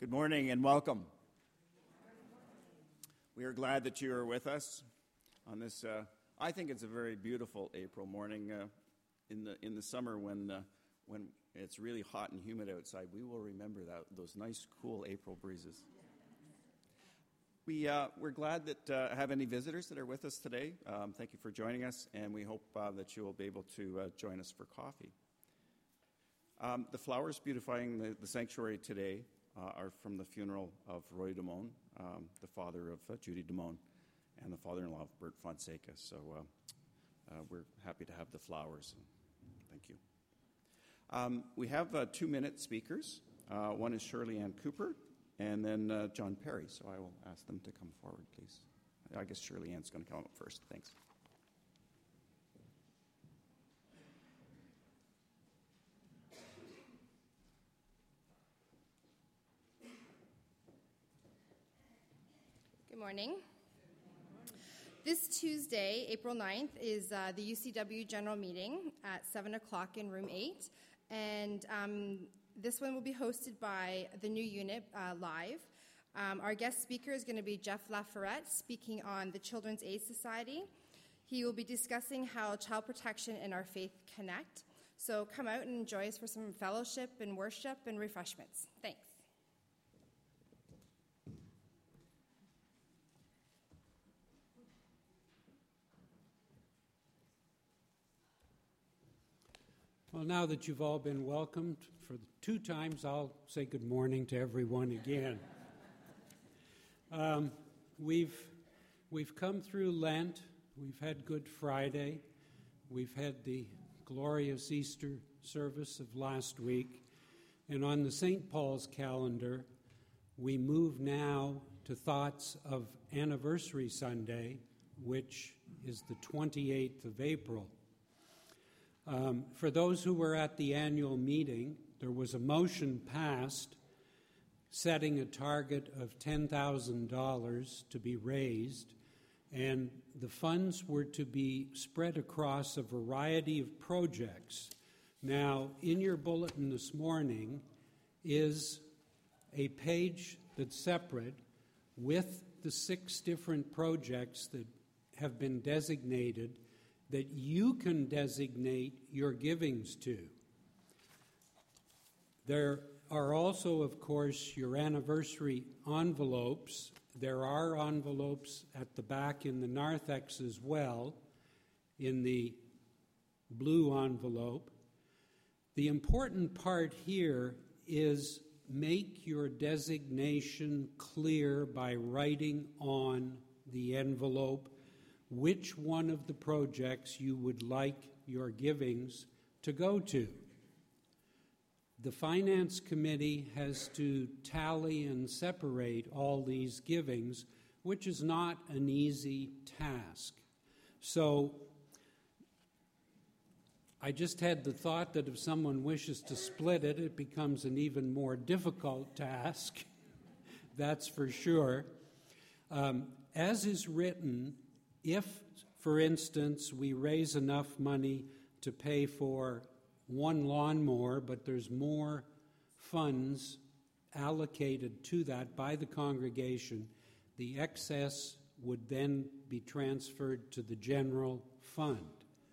Good morning and welcome. We are glad that you are with us on this. I think it's a very beautiful April morning in the summer when it's really hot and humid outside. We will remember those nice, cool April breezes. We're glad that have any visitors that are with us today. Thank you for joining us, and we hope that you will be able to join us for coffee. The flowers beautifying the sanctuary today are from the funeral of Roy Damone, the father of Judy Damone, and the father-in-law of Bert Fonseca. So we're happy to have the flowers. Thank you. We have 2-minute speakers. One is Shirley Ann Cooper, and then John Perry. So I will ask them to come forward, please. I guess Shirley Ann's going to come up first. Thanks. Good morning. This Tuesday, April 9th, is the UCW General Meeting at 7 o'clock in Room 8. And this one will be hosted by the new unit live. Our guest speaker is going to be Jeff Laforette, speaking on the Children's Aid Society. He will be discussing how child protection and our faith connect. So come out and enjoy us for some fellowship and worship and refreshments. Thanks. Well, now that you've all been welcomed for 2 times, I'll say good morning to everyone again. We've come through Lent. We've had Good Friday. We've had the glorious Easter service of last week. And on the St. Paul's calendar, we move now to thoughts of Anniversary Sunday, which is the 28th of April. For those who were at the annual meeting, there was a motion passed setting a target of $10,000 to be raised, and the funds were to be spread across a variety of projects. Now, in your bulletin this morning is a page that's separate with the 6 different projects that have been designated that you can designate your givings to. There are also, of course, your anniversary envelopes. There are envelopes at the back in the narthex as well, in the blue envelope. The important part here is make your designation clear by writing on the envelope which one of the projects you would like your givings to go to. The Finance Committee has to tally and separate all these givings, which is not an easy task. So I just had the thought that if someone wishes to split it, it becomes an even more difficult task. That's for sure. As is written, if, for instance, we raise enough money to pay for one lawnmower, but there's more funds allocated to that by the congregation, the excess would then be transferred to the general fund.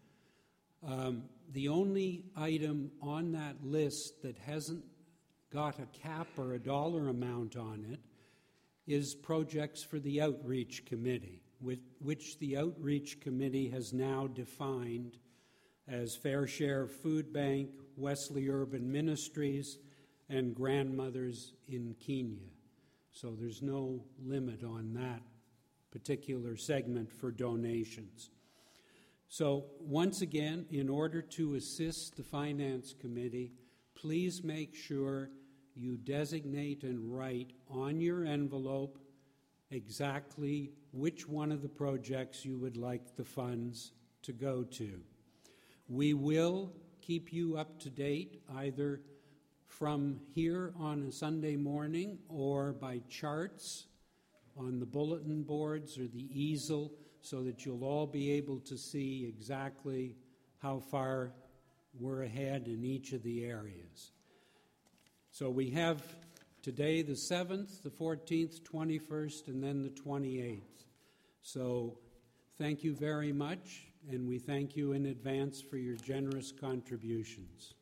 The only item on that list that hasn't got a cap or a dollar amount on it is projects for the Outreach Committee, which the Outreach Committee has now defined as Fair Share Food Bank, Wesley Urban Ministries, and Grandmothers in Kenya. So there's no limit on that particular segment for donations. So once again, in order to assist the Finance Committee, please make sure you designate and write on your envelope exactly which one of the projects you would like the funds to go to. We will keep you up to date either from here on a Sunday morning or by charts on the bulletin boards or the easel so that you'll all be able to see exactly how far we're ahead in each of the areas. So we have Today, the 7th, the 14th, 21st, and then the 28th. So thank you very much, and we thank you in advance for your generous contributions.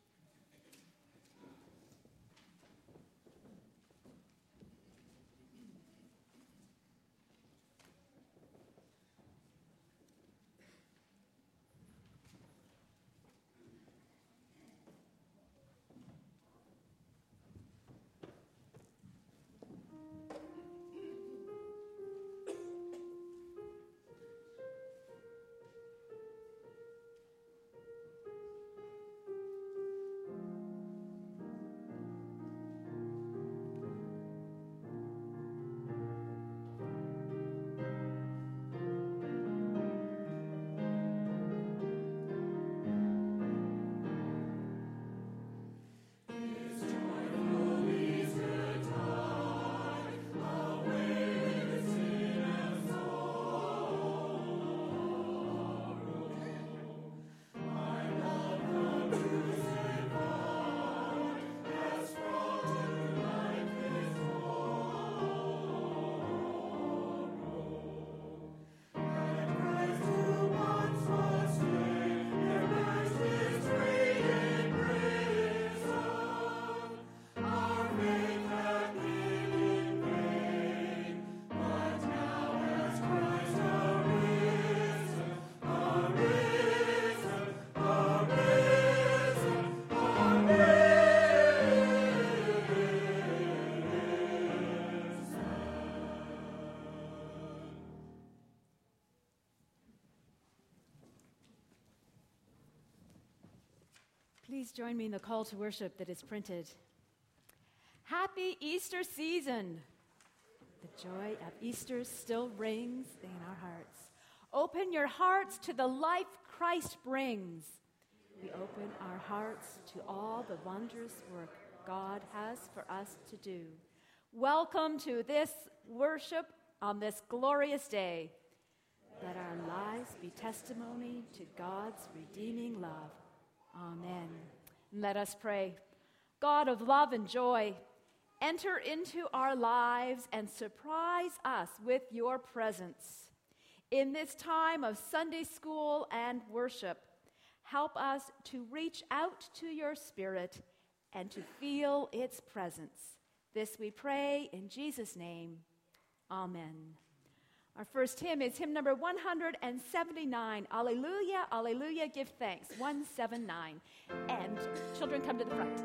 Please join me in the call to worship that is printed. Happy Easter season! The joy of Easter still rings in our hearts. Open your hearts to the life Christ brings. We open our hearts to all the wondrous work God has for us to do. Welcome to this worship on this glorious day. Let our lives be testimony to God's redeeming love. Amen. Let us pray. God of love and joy, enter into our lives and surprise us with your presence. In this time of Sunday school and worship, help us to reach out to your Spirit and to feel its presence. This we pray in Jesus' name. Amen. Our first hymn is hymn number 179. Alleluia, alleluia, give thanks. 179. And children, come to the front.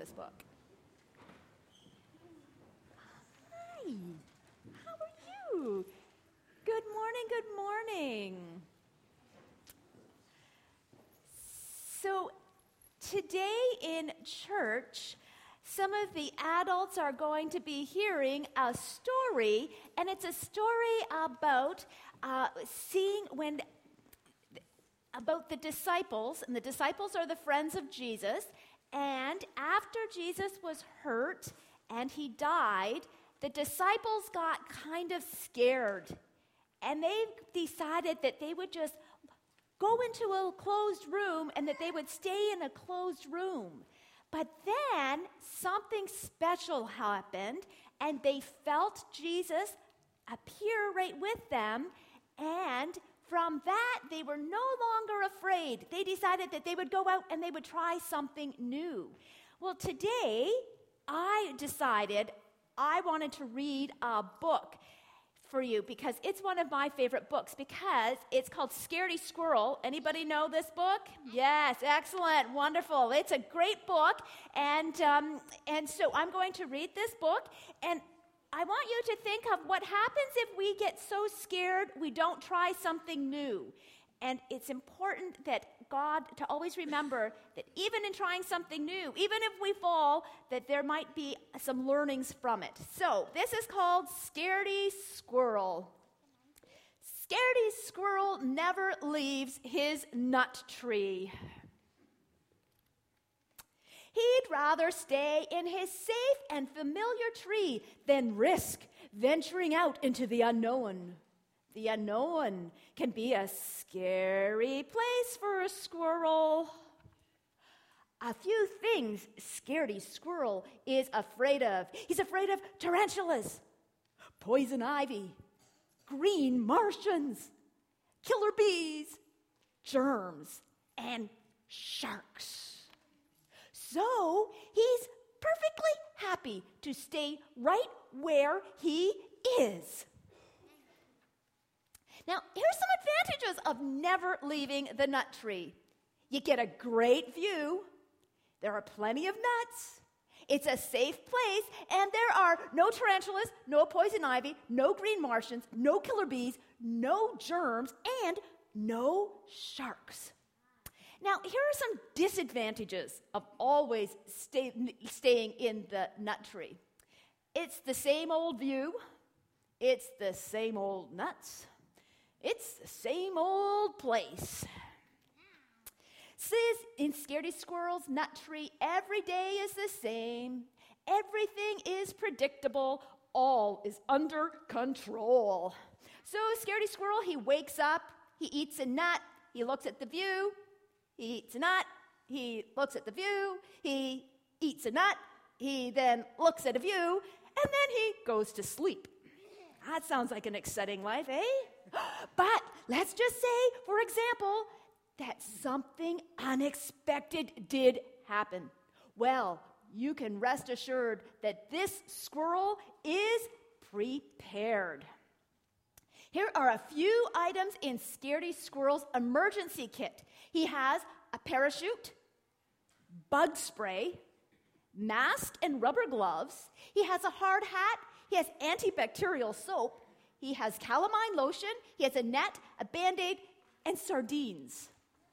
this book. Hi, how are you? Good morning, good morning. So today in church, some of the adults are going to be hearing a story, and it's a story about about the disciples, and the disciples are the friends of Jesus, and after Jesus was hurt and he died, the disciples got kind of scared, and they decided that they would just go into a closed room and that they would stay in a closed room. But then something special happened, and they felt Jesus appear right with them, and from that, they were no longer afraid. They decided that they would go out and they would try something new. Well, today, I decided I wanted to read a book for you because it's one of my favorite books, because it's called Scaredy Squirrel. Anybody know this book? Yes, excellent, wonderful. It's a great book, and so I'm going to read this book, and I want you to think of what happens if we get so scared we don't try something new. And it's important that God, to always remember that even in trying something new, even if we fall, that there might be some learnings from it. So this is called Scaredy Squirrel. Scaredy Squirrel never leaves his nut tree. He'd rather stay in his safe and familiar tree than risk venturing out into the unknown. The unknown can be a scary place for a squirrel. A few things Scaredy Squirrel is afraid of. He's afraid of tarantulas, poison ivy, green Martians, killer bees, germs, and sharks. So he's perfectly happy to stay right where he is. Now, here's some advantages of never leaving the nut tree. You get a great view. There are plenty of nuts. It's a safe place, and there are no tarantulas, no poison ivy, no green Martians, no killer bees, no germs, and no sharks. Now, here are some disadvantages of always staying in the nut tree. It's the same old view. It's the same old nuts. It's the same old place. Says in Scaredy Squirrel's nut tree, every day is the same. Everything is predictable. All is under control. So Scaredy Squirrel, he wakes up, he eats a nut, he looks at the view, he eats a nut, he looks at the view, he eats a nut, he then looks at a view, and then he goes to sleep. That sounds like an exciting life, eh? But let's just say, for example, that something unexpected did happen. Well, you can rest assured that this squirrel is prepared. Here are a few items in Scaredy Squirrel's emergency kit. He has a parachute, bug spray, mask and rubber gloves. He has a hard hat. He has antibacterial soap. He has calamine lotion. He has a net, a Band-Aid, and sardines.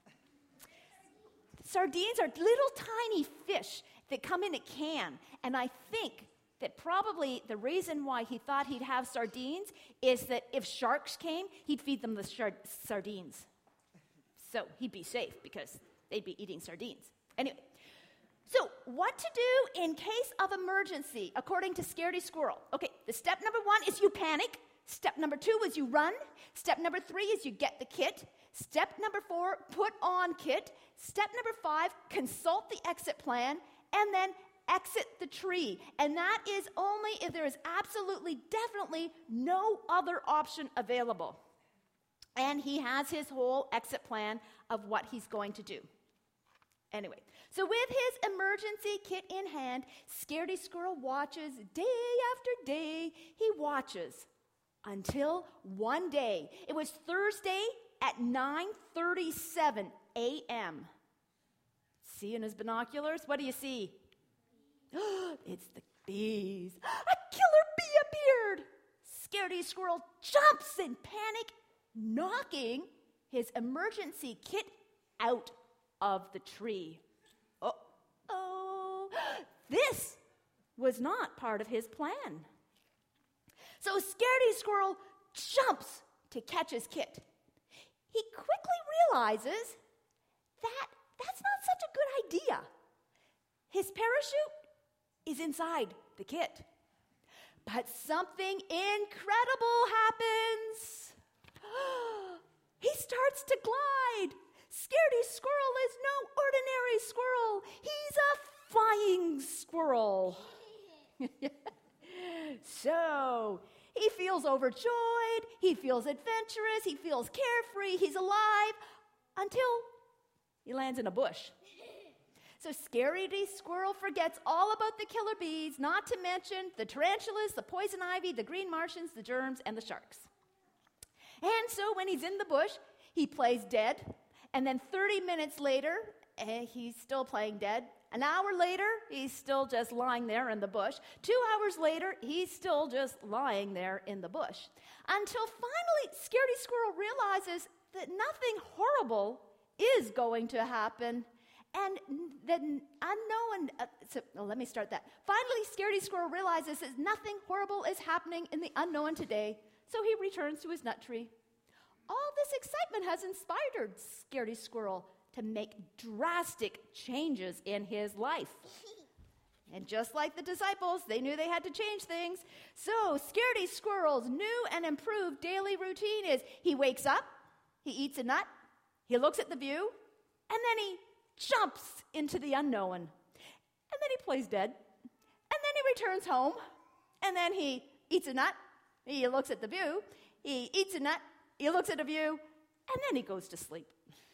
Sardines are little tiny fish that come in a can. And I think that probably the reason why he thought he'd have sardines is that if sharks came, he'd feed them the sardines. So he'd be safe because they'd be eating sardines. Anyway, so what to do in case of emergency, according to Scaredy Squirrel? Okay, the step number 1 is you panic. Step number 2 is you run. Step number 3 is you get the kit. Step number 4, put on kit. Step number 5, consult the exit plan, and then exit the tree. And that is only if there is absolutely, definitely no other option available. And he has his whole exit plan of what he's going to do. Anyway, so with his emergency kit in hand, Scaredy Squirrel watches day after day. He watches until one day. It was Thursday at 9:37 a.m. See in his binoculars? What do you see? It's the bees. A killer bee appeared. Scaredy Squirrel jumps in panic, knocking his emergency kit out of the tree. Uh-oh. This was not part of his plan. So Scaredy Squirrel jumps to catch his kit. He quickly realizes that that's not such a good idea. His parachute is inside the kit. But something incredible happens. He starts to glide. Scaredy Squirrel is no ordinary squirrel. He's a flying squirrel. So he feels overjoyed. He feels adventurous. He feels carefree. He's alive until he lands in a bush. So Scaredy Squirrel forgets all about the killer bees, not to mention the tarantulas, the poison ivy, the green Martians, the germs, and the sharks. And so when he's in the bush, he plays dead. And then 30 minutes later, he's still playing dead. An hour later, he's still just lying there in the bush. 2 hours later, he's still just lying there in the bush. Until finally, Scaredy Squirrel realizes that nothing horrible is going to happen. And the unknown, let me start that. Finally, Scaredy Squirrel realizes that nothing horrible is happening in the unknown today, so he returns to his nut tree. All this excitement has inspired Scaredy Squirrel to make drastic changes in his life. And just like the disciples, they knew they had to change things. So Scaredy Squirrel's new and improved daily routine is he wakes up, he eats a nut, he looks at the view, and then he jumps into the unknown. And then he plays dead. And then he returns home. And then he eats a nut. He looks at the view. He eats a nut. He looks at a view. And then he goes to sleep.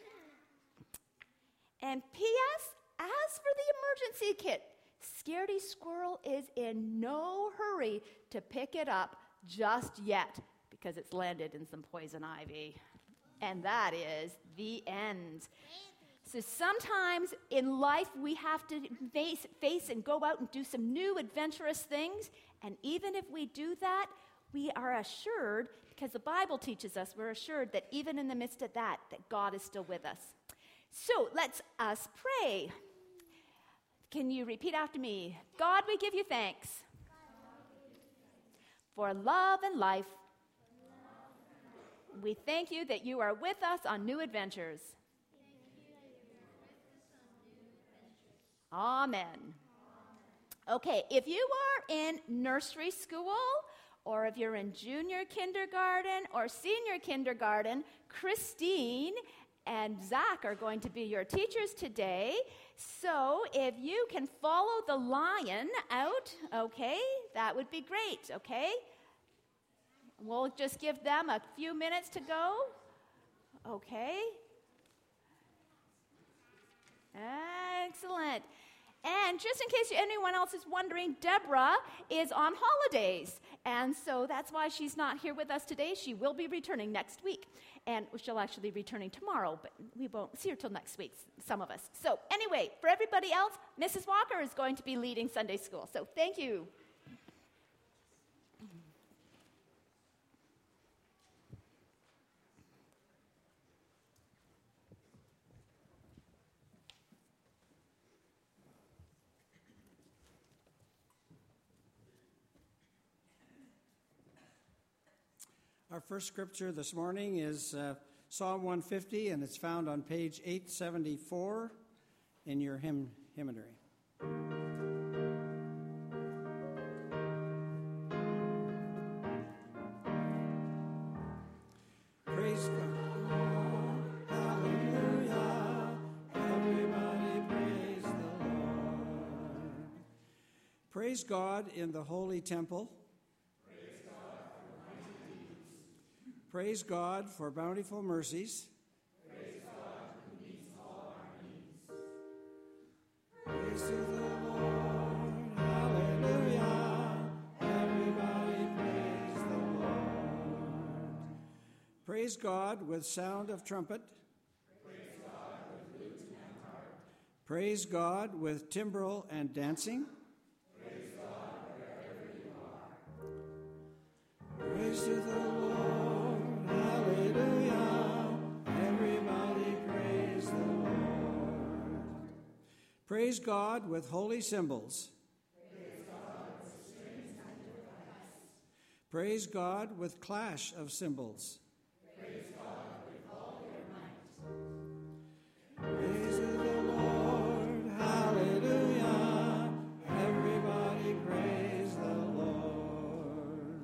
And P.S., as for the emergency kit, Scaredy Squirrel is in no hurry to pick it up just yet because it's landed in some poison ivy. And that is the end. So sometimes in life we have to face and go out and do some new adventurous things. And even if we do that, we are assured, because the Bible teaches us, we're assured that even in the midst of that God is still with us. So let's us pray. Can you repeat after me? God, we give you thanks for love and life. We thank you that you are with us on new adventures. Amen. Okay, if you are in nursery school, or if you're in junior kindergarten or senior kindergarten, Christine and Zach are going to be your teachers today. So if you can follow the lion out, okay, that would be great, okay? We'll just give them a few minutes to go. Okay. Excellent. And just in case anyone else is wondering, Deborah is on holidays. And so that's why she's not here with us today. She will be returning next week. And she'll actually be returning tomorrow, but we won't see her till next week, some of us. So anyway, for everybody else, Mrs. Walker is going to be leading Sunday school. So thank you. Our first scripture this morning is Psalm 150, and it's found on page 874 in your hymnary. Praise God. Hallelujah. Everybody praise the Lord. Praise God in the holy temple. Praise God for bountiful mercies. Praise God who meets all our needs. Praise to the Lord. Hallelujah. Everybody praise the Lord. Praise God with sound of trumpet. Praise God with lute and harp. Praise God with timbrel and dancing. Praise God with holy cymbals. Praise God with clash of cymbals. Praise God with all your might. Praise the Lord, hallelujah. Everybody praise the Lord.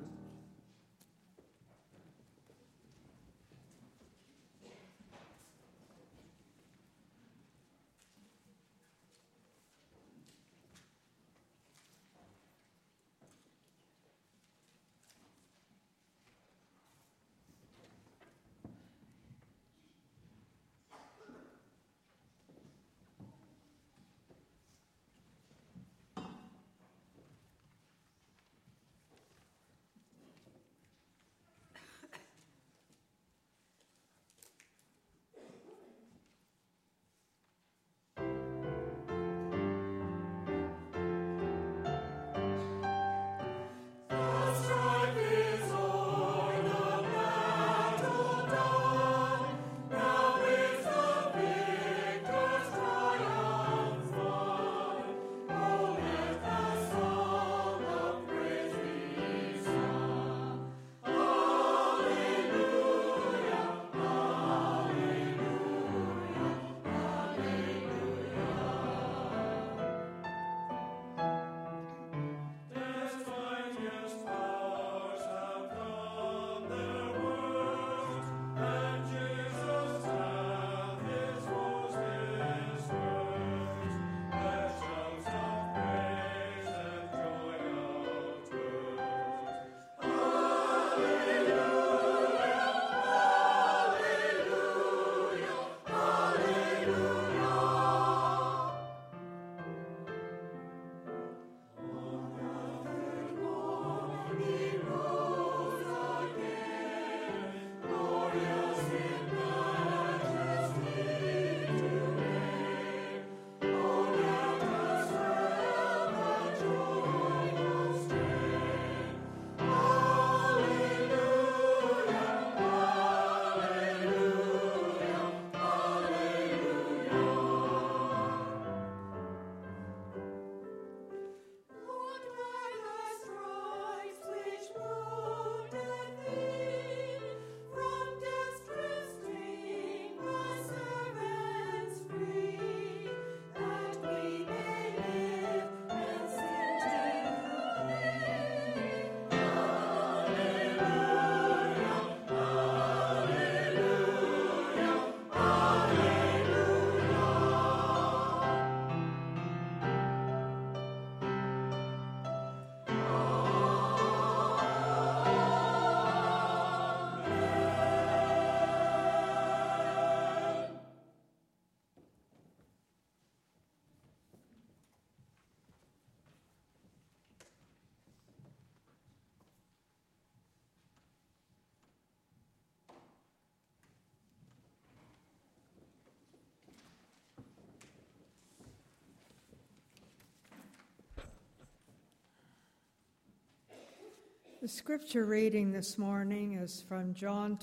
The scripture reading this morning is from John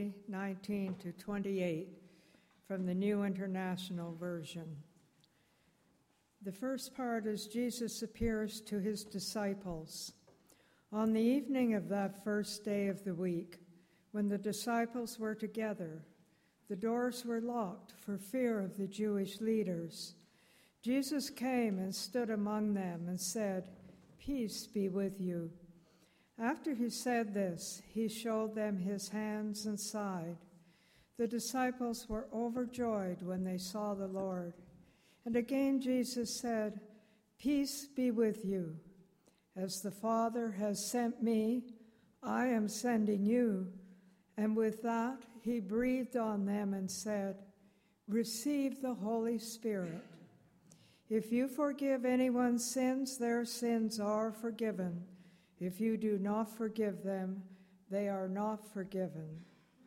20:19 to 28 from the New International Version. The first part is Jesus appears to his disciples. On the evening of that first day of the week, when the disciples were together, the doors were locked for fear of the Jewish leaders. Jesus came and stood among them and said, "Peace be with you." After he said this, he showed them his hands and side. The disciples were overjoyed when they saw the Lord. And again Jesus said, "Peace be with you. As the Father has sent me, I am sending you." And with that, he breathed on them and said, "Receive the Holy Spirit. If you forgive anyone's sins, their sins are forgiven. If you do not forgive them, they are not forgiven."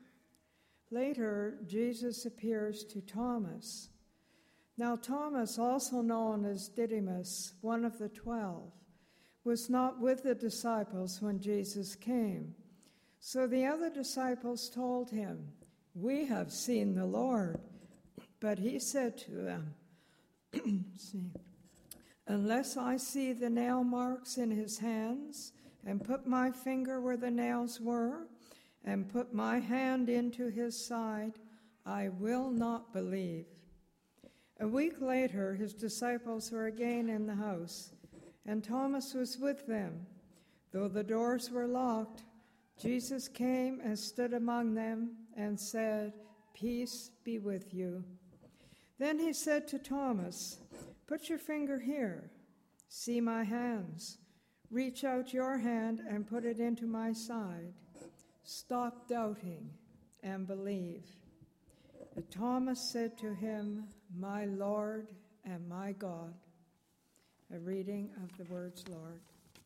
Later, Jesus appears to Thomas. Now Thomas, also known as Didymus, one of the 12, was not with the disciples when Jesus came. So the other disciples told him, "We have seen the Lord." But he said to them, see. Unless I see the nail marks in his hands, and put my finger where the nails were, and put my hand into his side, I will not believe. A week later, his disciples were again in the house, and Thomas was with them. Though the doors were locked, Jesus came and stood among them and said, "Peace be with you." Then he said to Thomas, "Put your finger here. See my hands. Reach out your hand and put it into my side. Stop doubting and believe." But Thomas said to him, "My Lord and my God." A reading of the words, Lord.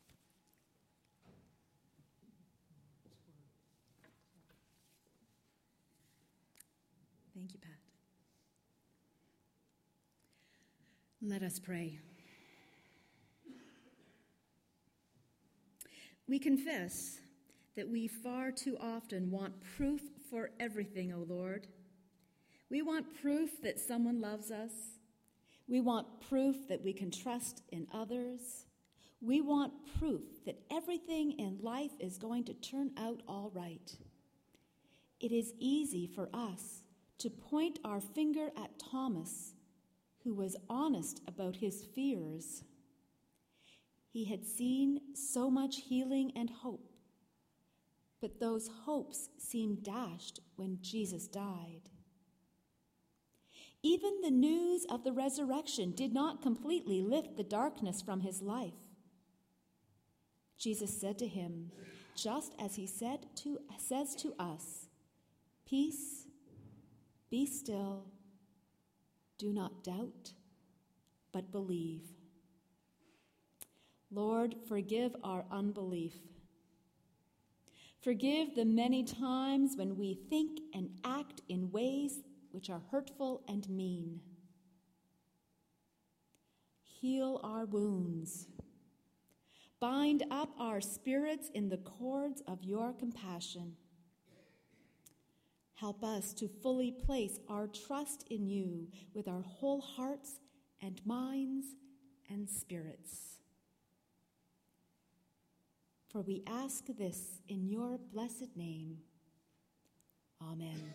Thank you, Pat. Let us pray. We confess that we far too often want proof for everything, O Lord. We want proof that someone loves us. We want proof that we can trust in others. We want proof that everything in life is going to turn out all right. It is easy for us to point our finger at Thomas, who was honest about his fears. He had seen so much healing and hope, but those hopes seemed dashed when Jesus died. Even the news of the resurrection did not completely lift the darkness from his life. Jesus said to him, just as he says to us, "Peace, be still, do not doubt, but believe." Lord, forgive our unbelief. Forgive the many times when we think and act in ways which are hurtful and mean. Heal our wounds. Bind up our spirits in the cords of your compassion. Help us to fully place our trust in you with our whole hearts and minds and spirits. For we ask this in your blessed name. Amen.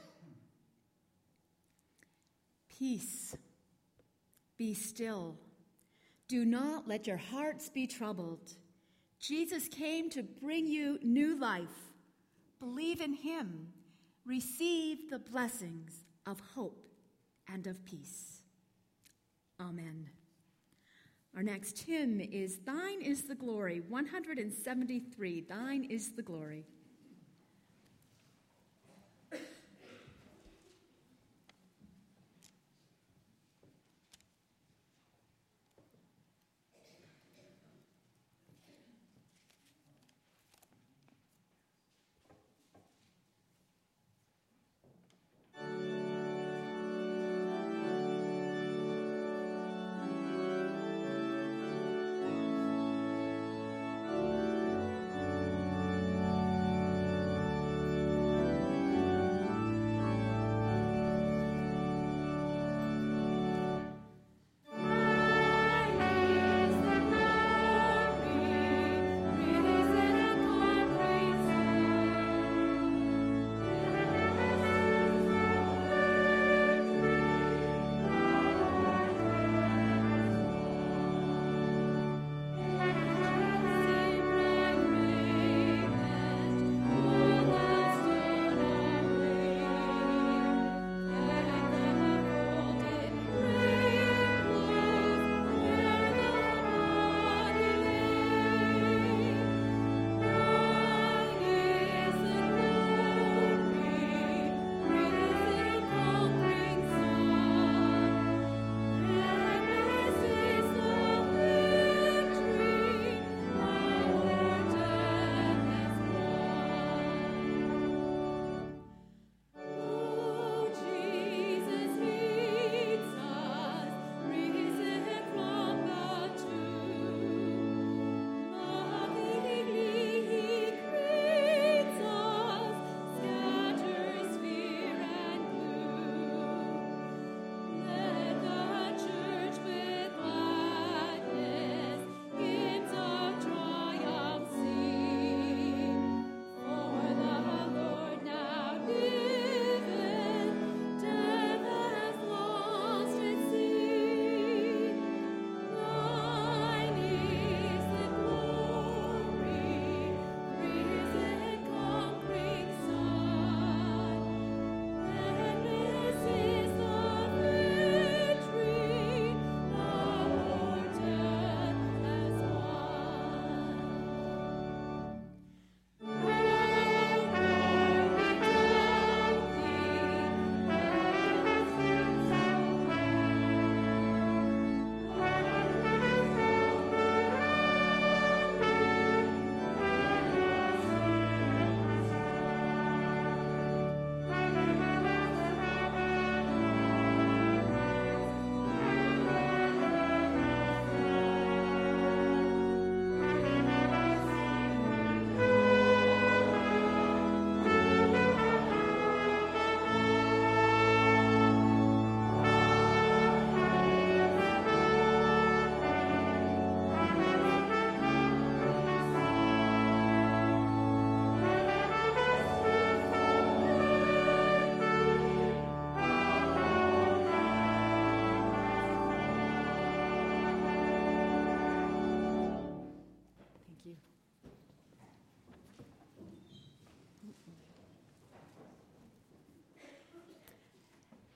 Peace, be still. Do not let your hearts be troubled. Jesus came to bring you new life. Believe in him. Receive the blessings of hope and of peace. Amen. Our next hymn is Thine is the Glory, 173, Thine is the Glory.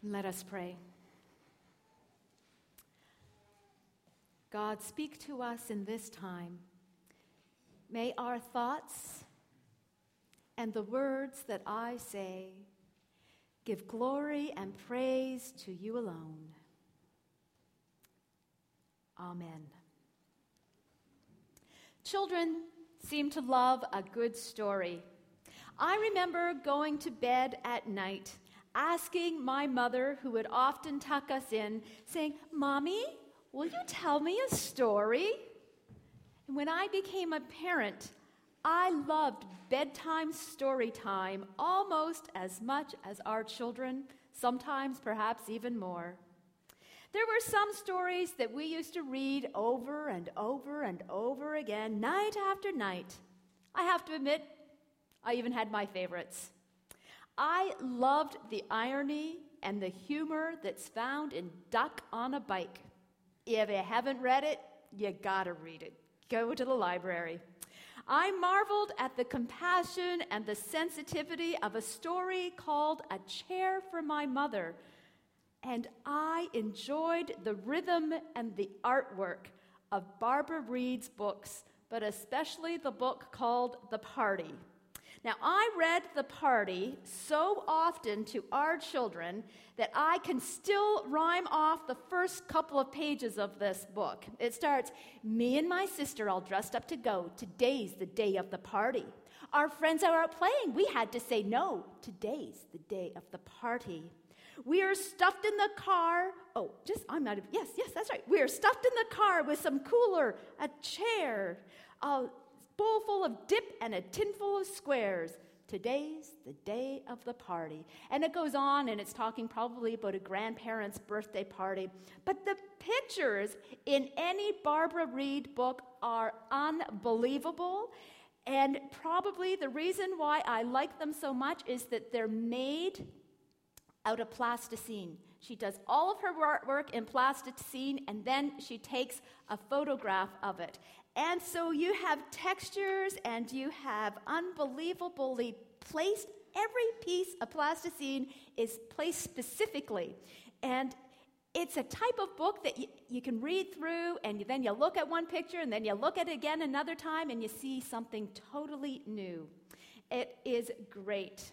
Let us pray. God, speak to us in this time. May our thoughts and the words that I say give glory and praise to you alone. Amen. Children seem to love a good story. I remember going to bed at night, asking my mother, who would often tuck us in, saying, "Mommy, will you tell me a story?" And when I became a parent, I loved bedtime story time almost as much as our children, sometimes perhaps even more. There were some stories that we used to read over and over and over again, night after night. I have to admit, I even had my favorites. I loved the irony and the humor that's found in Duck on a Bike. If you haven't read it, you gotta read it. Go to the library. I marveled at the compassion and the sensitivity of a story called A Chair for My Mother, and I enjoyed the rhythm and the artwork of Barbara Reed's books, but especially the book called The Party. Now, I read The Party so often to our children that I can still rhyme off the first couple of pages of this book. It starts, "Me and my sister all dressed up to go. Today's the day of the party. Our friends are out playing. We had to say no. Today's the day of the party. We are stuffed in the car." Yes, that's right. We are stuffed in the car with some cooler, a chair, a bowl full of dip and a tin full of squares. Today's the day of the party. And it goes on, and it's talking probably about a grandparent's birthday party. But the pictures in any Barbara Reed book are unbelievable. And probably the reason why I like them so much is that they're made out of plasticine. She does all of her work in plasticine, and then she takes a photograph of it. And so you have textures, and you have unbelievably placed. Every piece of plasticine is placed specifically. And it's a type of book that you can read through, and then you look at one picture, and then you look at it again another time, and you see something totally new. It is great.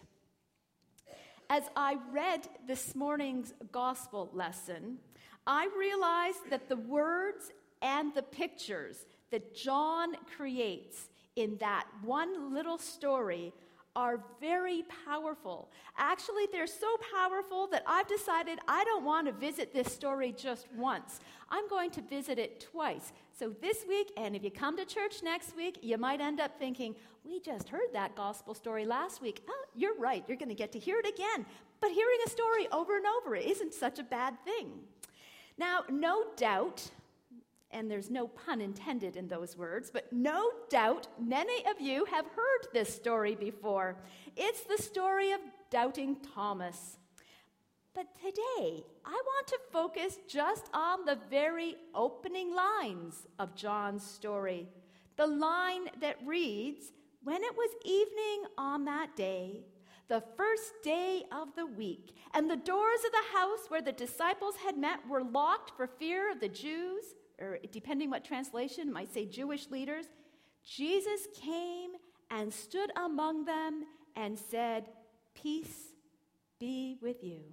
As I read this morning's gospel lesson, I realized that the words and the pictures that John creates in that one little story are very powerful. Actually, they're so powerful that I've decided I don't want to visit this story just once. I'm going to visit it twice. So this week, and if you come to church next week, you might end up thinking, "We just heard that gospel story last week." Oh, you're right. You're going to get to hear it again. But hearing a story over and over isn't such a bad thing. Now, no doubt, and there's no pun intended in those words, but no doubt many of you have heard this story before. It's the story of Doubting Thomas. But today, I want to focus just on the very opening lines of John's story. The line that reads, "When it was evening on that day, the first day of the week, and the doors of the house where the disciples had met were locked for fear of the Jews," or depending what translation, might say Jewish leaders, "Jesus came and stood among them and said, 'Peace be with you.'"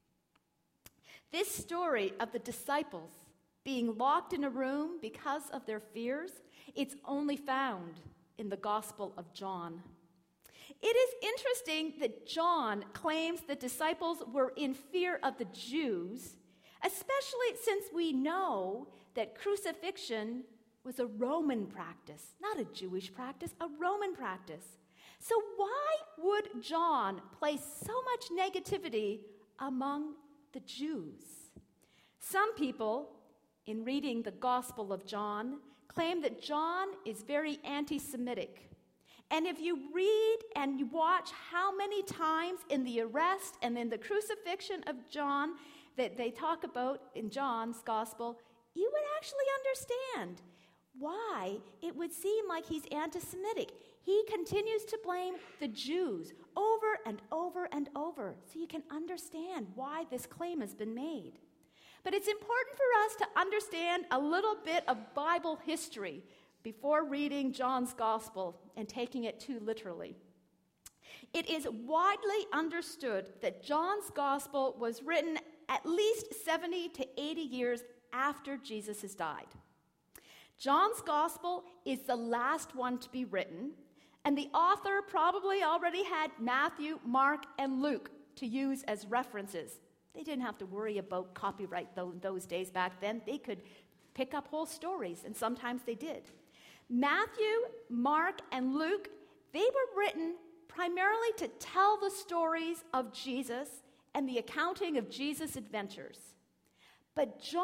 This story of the disciples being locked in a room because of their fears, it's only found in the Gospel of John. It is interesting that John claims the disciples were in fear of the Jews, especially since we know that crucifixion was a Roman practice, not a Jewish practice, a Roman practice. So why would John place so much negativity among the Jews? Some people, in reading the Gospel of John, claim that John is very anti-Semitic. And if you read and you watch how many times in the arrest and in the crucifixion of John that they talk about in John's Gospel, you would actually understand why it would seem like he's anti-Semitic. He continues to blame the Jews over and over and over, so you can understand why this claim has been made. But it's important for us to understand a little bit of Bible history before reading John's Gospel and taking it too literally. It is widely understood that John's Gospel was written at least 70 to 80 years after Jesus has died. John's Gospel is the last one to be written, and the author probably already had Matthew, Mark, and Luke to use as references. They didn't have to worry about copyright those days back then. They could pick up whole stories, and sometimes they did. Matthew, Mark, and Luke, they were written primarily to tell the stories of Jesus and the accounting of Jesus' adventures. But John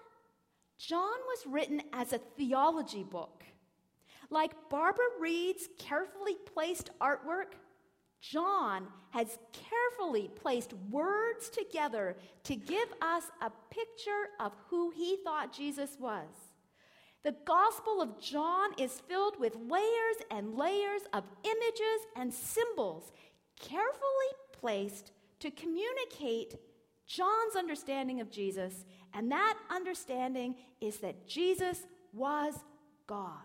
was written as a theology book. Like Barbara Reed's carefully placed artwork, John has carefully placed words together to give us a picture of who he thought Jesus was. The Gospel of John is filled with layers and layers of images and symbols carefully placed to communicate John's understanding of Jesus, and that understanding is that Jesus was God.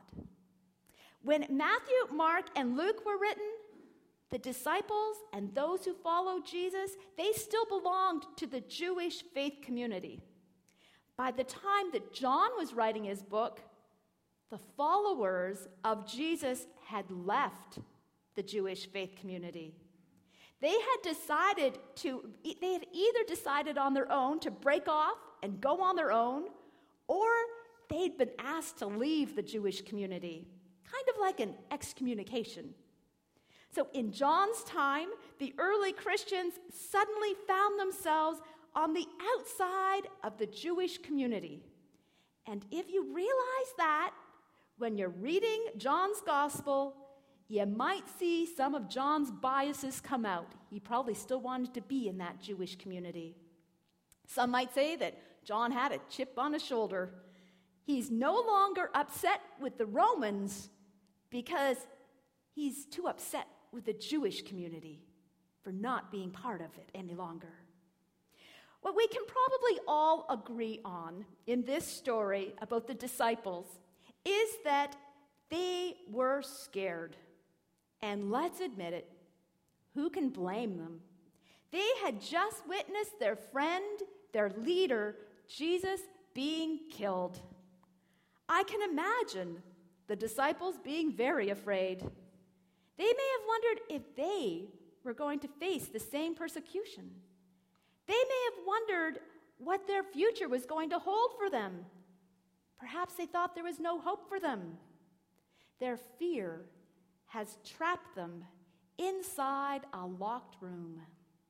When Matthew, Mark, and Luke were written, the disciples and those who followed Jesus, they still belonged to the Jewish faith community. By the time that John was writing his book, the followers of Jesus had left the Jewish faith community. They had either decided on their own to break off and go on their own, or they'd been asked to leave the Jewish community, kind of like an excommunication. So in John's time, the early Christians suddenly found themselves on the outside of the Jewish community. And if you realize that, when you're reading John's Gospel, you might see some of John's biases come out. He probably still wanted to be in that Jewish community. Some might say that John had a chip on his shoulder. He's no longer upset with the Romans because he's too upset with the Jewish community for not being part of it any longer. What we can probably all agree on in this story about the disciples is that they were scared. And let's admit it, who can blame them? They had just witnessed their friend, their leader, Jesus, being killed. I can imagine the disciples being very afraid. They may have wondered if they were going to face the same persecution. They may have wondered what their future was going to hold for them. Perhaps they thought there was no hope for them. Their fear has trapped them inside a locked room.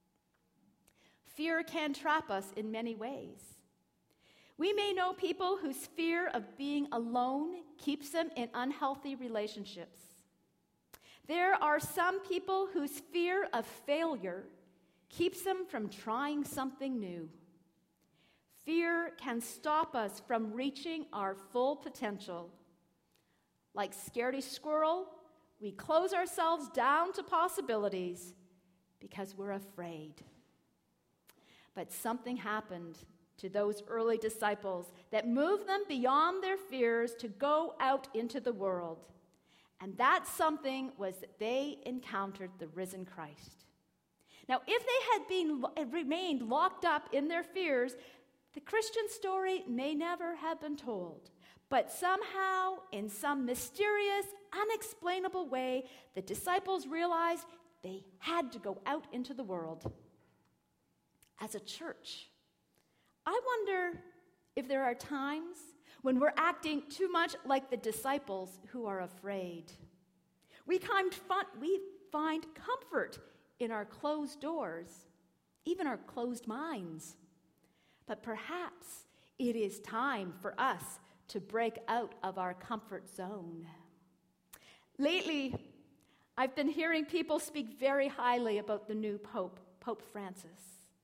Fear can trap us in many ways. We may know people whose fear of being alone keeps them in unhealthy relationships. There are some people whose fear of failure keeps them from trying something new. Fear can stop us from reaching our full potential. Like scaredy squirrel, we close ourselves down to possibilities because we're afraid. But something happened to those early disciples that moved them beyond their fears to go out into the world. And that something was that they encountered the risen Christ. Now, if they had remained locked up in their fears, the Christian story may never have been told. But somehow, in some mysterious, unexplainable way, the disciples realized they had to go out into the world. As a church, I wonder if there are times when we're acting too much like the disciples who are afraid. We find comfort in our closed doors, even our closed minds. But perhaps it is time for us to break out of our comfort zone. Lately, I've been hearing people speak very highly about the new Pope, Pope Francis.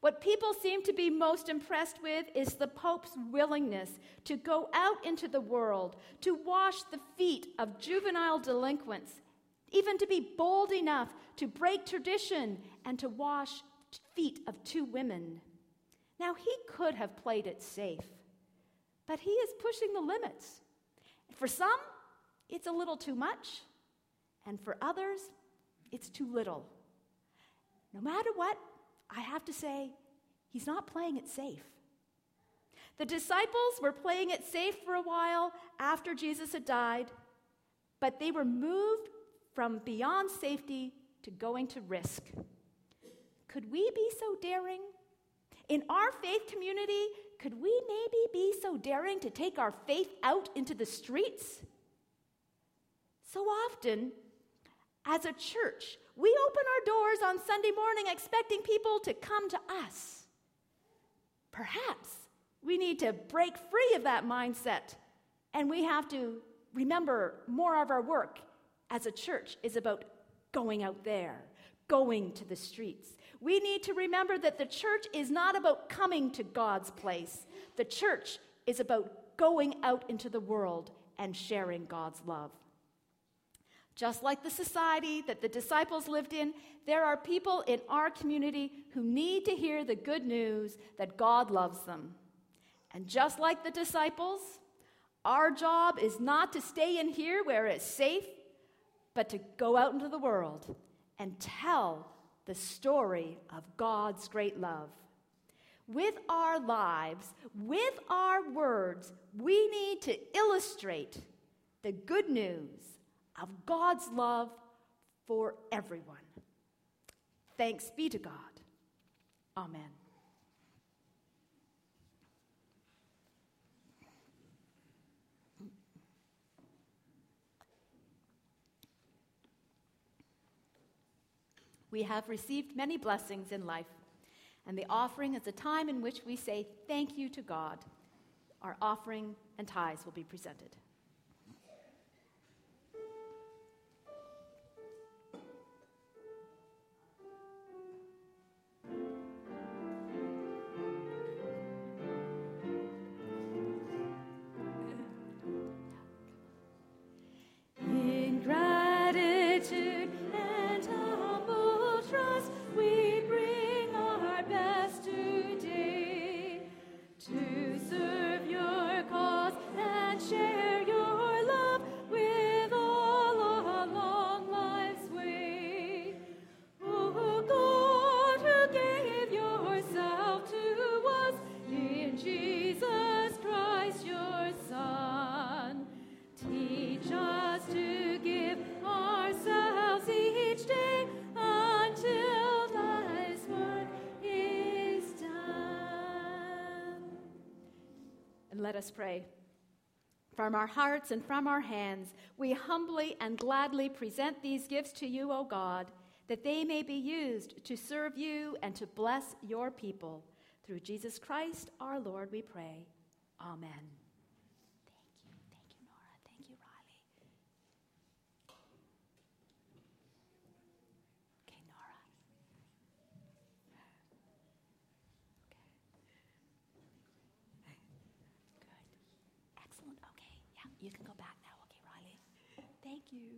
What people seem to be most impressed with is the Pope's willingness to go out into the world, to wash the feet of juvenile delinquents, even to be bold enough to break tradition and to wash feet of 2 women. Now, he could have played it safe, but he is pushing the limits. For some, it's a little too much, and for others, it's too little. No matter what, I have to say, he's not playing it safe. The disciples were playing it safe for a while after Jesus had died, but they were moved from beyond safety to going to risk. Could we be so daring? In our faith community, could we maybe be so daring to take our faith out into the streets? So often, as a church, we open our doors on Sunday morning expecting people to come to us. Perhaps we need to break free of that mindset, and we have to remember more of our work as a church is about going out there, going to the streets. We need to remember that the church is not about coming to God's place. The church is about going out into the world and sharing God's love. Just like the society that the disciples lived in, there are people in our community who need to hear the good news that God loves them. And just like the disciples, our job is not to stay in here where it's safe, but to go out into the world and tell the story of God's great love. With our lives, with our words, we need to illustrate the good news of God's love for everyone. Thanks be to God. Amen. We have received many blessings in life, and the offering is a time in which we say thank you to God. Our offering and tithes will be presented. In gratitude and humble trust, we bring our best today to serve your cause and share your love with all along life's way. Oh God, who gave yourself to us in Jesus Christ, your Son, teach us to give ourselves each day until life's work is done. And let us pray. From our hearts and from our hands, we humbly and gladly present these gifts to you, O God, that they may be used to serve you and to bless your people. Through Jesus Christ, our Lord, we pray. Amen. Thank you, Nora. Thank you, Riley. Okay, Nora. Okay. Good. Excellent. Okay. Yeah, you can go back now. Okay, Riley. Thank you.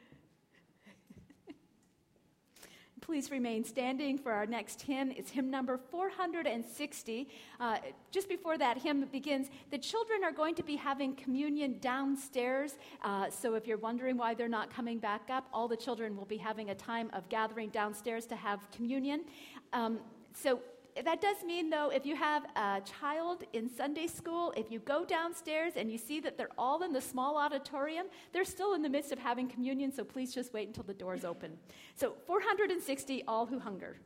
Please remain standing for our next hymn. It's hymn number 460. Just before that hymn begins, the children are going to be having communion downstairs. So if you're wondering why they're not coming back up, all the children will be having a time of gathering downstairs to have communion. So that does mean, though, if you have a child in Sunday school, if you go downstairs and you see that they're all in the small auditorium, they're still in the midst of having communion, so please just wait until the doors open. So 460, All Who Hunger.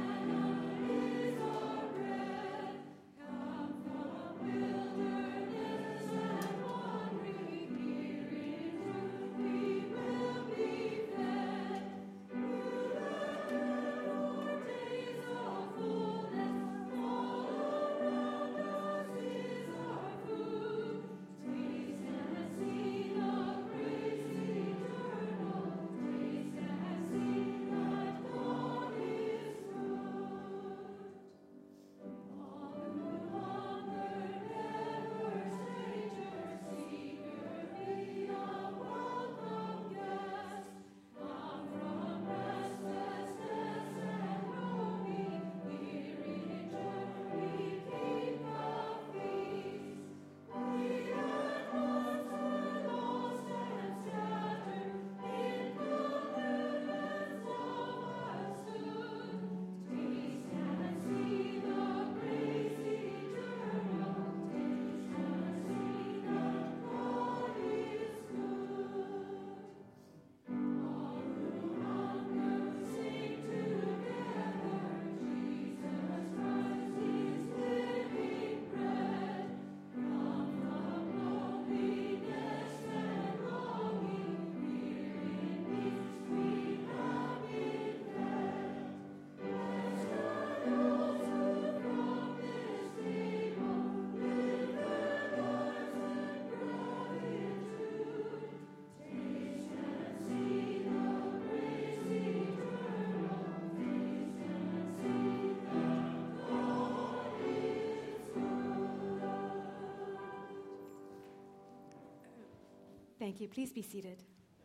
Wilderness Thank you. Please be seated.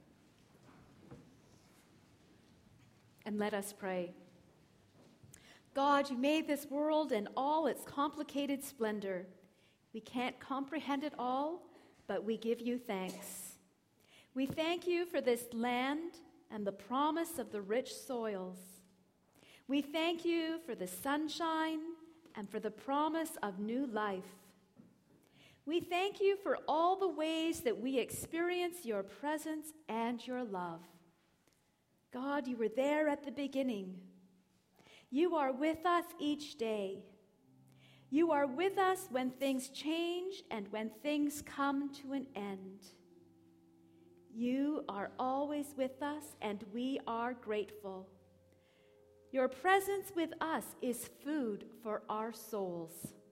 And let us pray. God, you made this world and all its complicated splendor. We can't comprehend it all, but we give you thanks. We thank you for this land and the promise of the rich soils. We thank you for the sunshine and for the promise of new life. We thank you for all the ways that we experience your presence and your love. God, you were there at the beginning. You are with us each day. You are with us when things change and when things come to an end. You are always with us, and we are grateful. Your presence with us is food for our souls.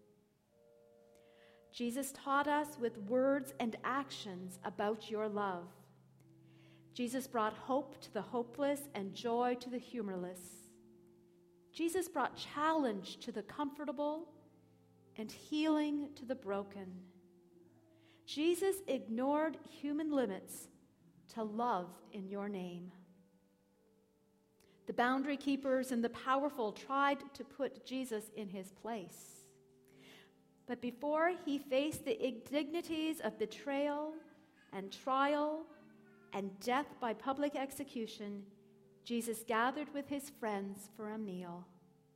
Jesus taught us with words and actions about your love. Jesus brought hope to the hopeless and joy to the humorless. Jesus brought challenge to the comfortable and healing to the broken. Jesus ignored human limits to love in your name. The boundary keepers and the powerful tried to put Jesus in his place. But before he faced the indignities of betrayal and trial and death by public execution, Jesus gathered with his friends for a meal.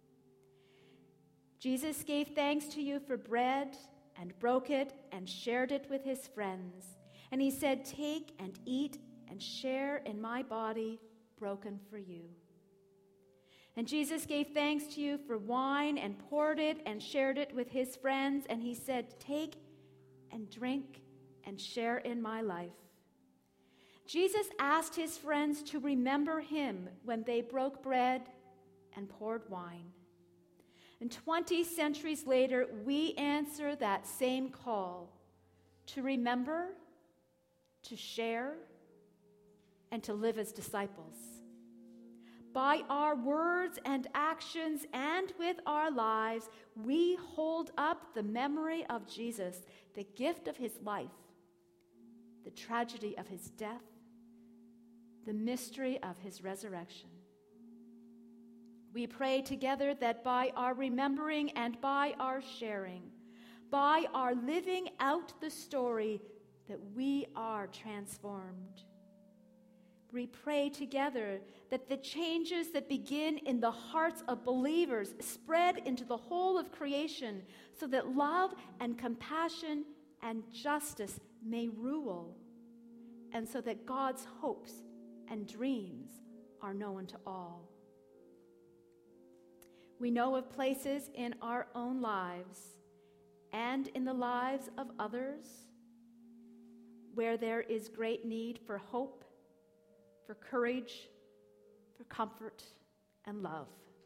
Jesus gave thanks to you for bread and broke it and shared it with his friends. And he said, "Take and eat and share in my body broken for you." And Jesus gave thanks to you for wine and poured it and shared it with his friends. And he said, "Take and drink and share in my life." Jesus asked his friends to remember him when they broke bread and poured wine. And 20 centuries later, we answer that same call to remember, to share, and to live as disciples. By our words and actions and with our lives, we hold up the memory of Jesus, the gift of his life, the tragedy of his death, the mystery of his resurrection. We pray together that by our remembering and by our sharing, by our living out the story, that we are transformed. We pray together that the changes that begin in the hearts of believers spread into the whole of creation so that love and compassion and justice may rule, and so that God's hopes and dreams are known to all. We know of places in our own lives and in the lives of others where there is great need for hope, for courage, for comfort, and love.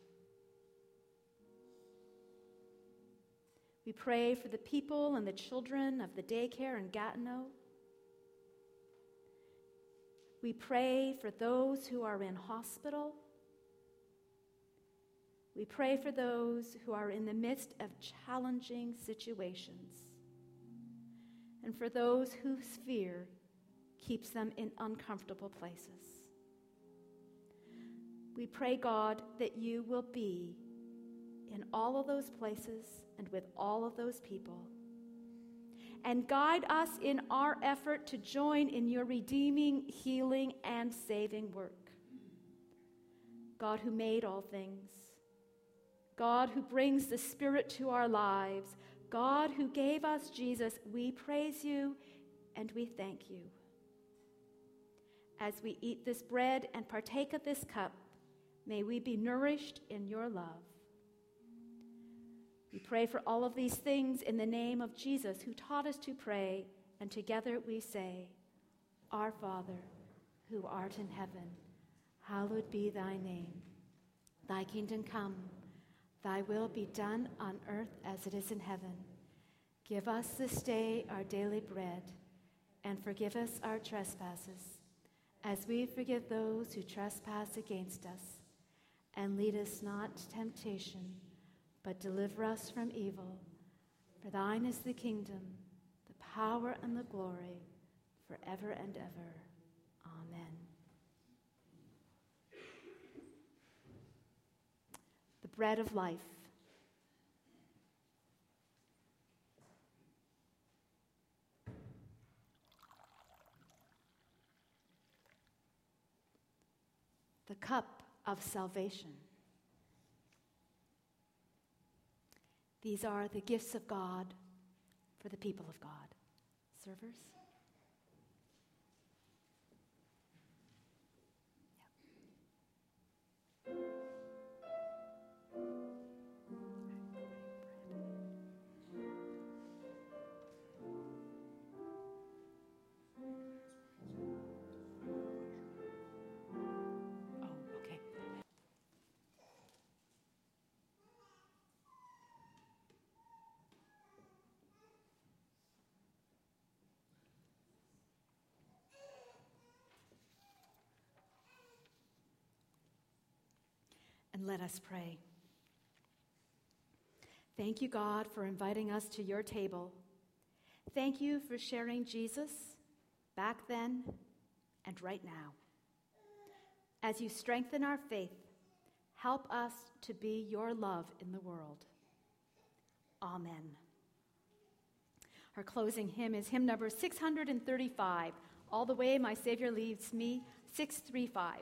We pray for the people and the children of the daycare in Gatineau. We pray for those who are in hospital. We pray for those who are in the midst of challenging situations, and for those whose fear keeps them in uncomfortable places. We pray, God, that you will be in all of those places and with all of those people, and guide us in our effort to join in your redeeming, healing, and saving work. God who made all things, God who brings the Spirit to our lives, God who gave us Jesus, we praise you and we thank you. As we eat this bread and partake of this cup, may we be nourished in your love. We pray for all of these things in the name of Jesus, who taught us to pray, and together we say, Our Father, who art in heaven, hallowed be thy name. Thy kingdom come, thy will be done on earth as it is in heaven. Give us this day our daily bread, and forgive us our trespasses, as we forgive those who trespass against us. And lead us not to temptation, but deliver us from evil. For thine is the kingdom, the power, and the glory, forever and ever. Amen. The bread of life. The cup of salvation. These are the gifts of God for the people of God. Servers? And let us pray. Thank you, God, for inviting us to your table. Thank you for sharing Jesus back then and right now. As you strengthen our faith, help us to be your love in the world. Amen. Our closing hymn is hymn number 635, All the Way My Savior Leads Me, 635.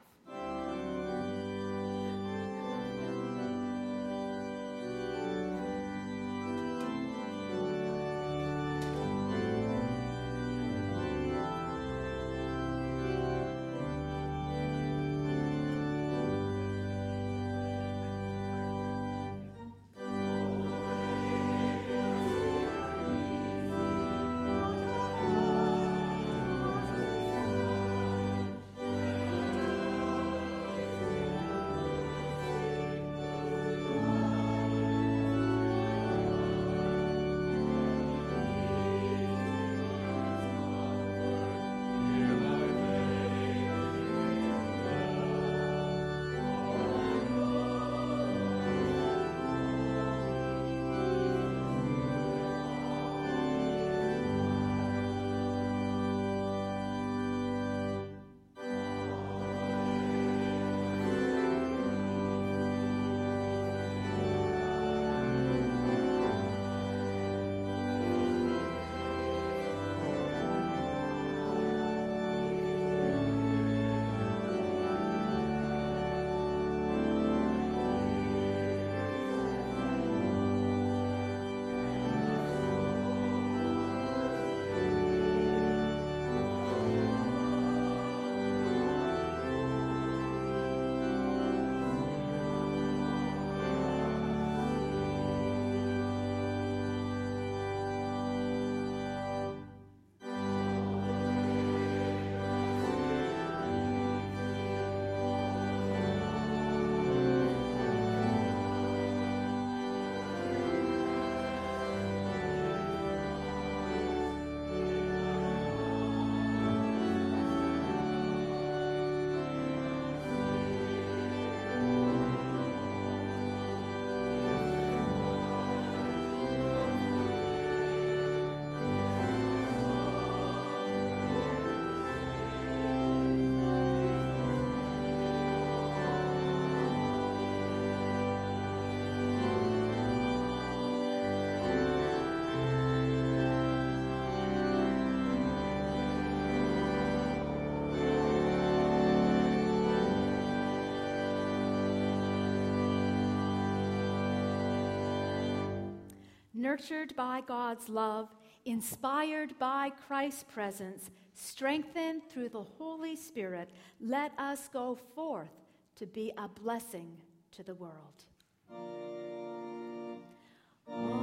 Nurtured by God's love, inspired by Christ's presence, strengthened through the Holy Spirit, let us go forth to be a blessing to the world.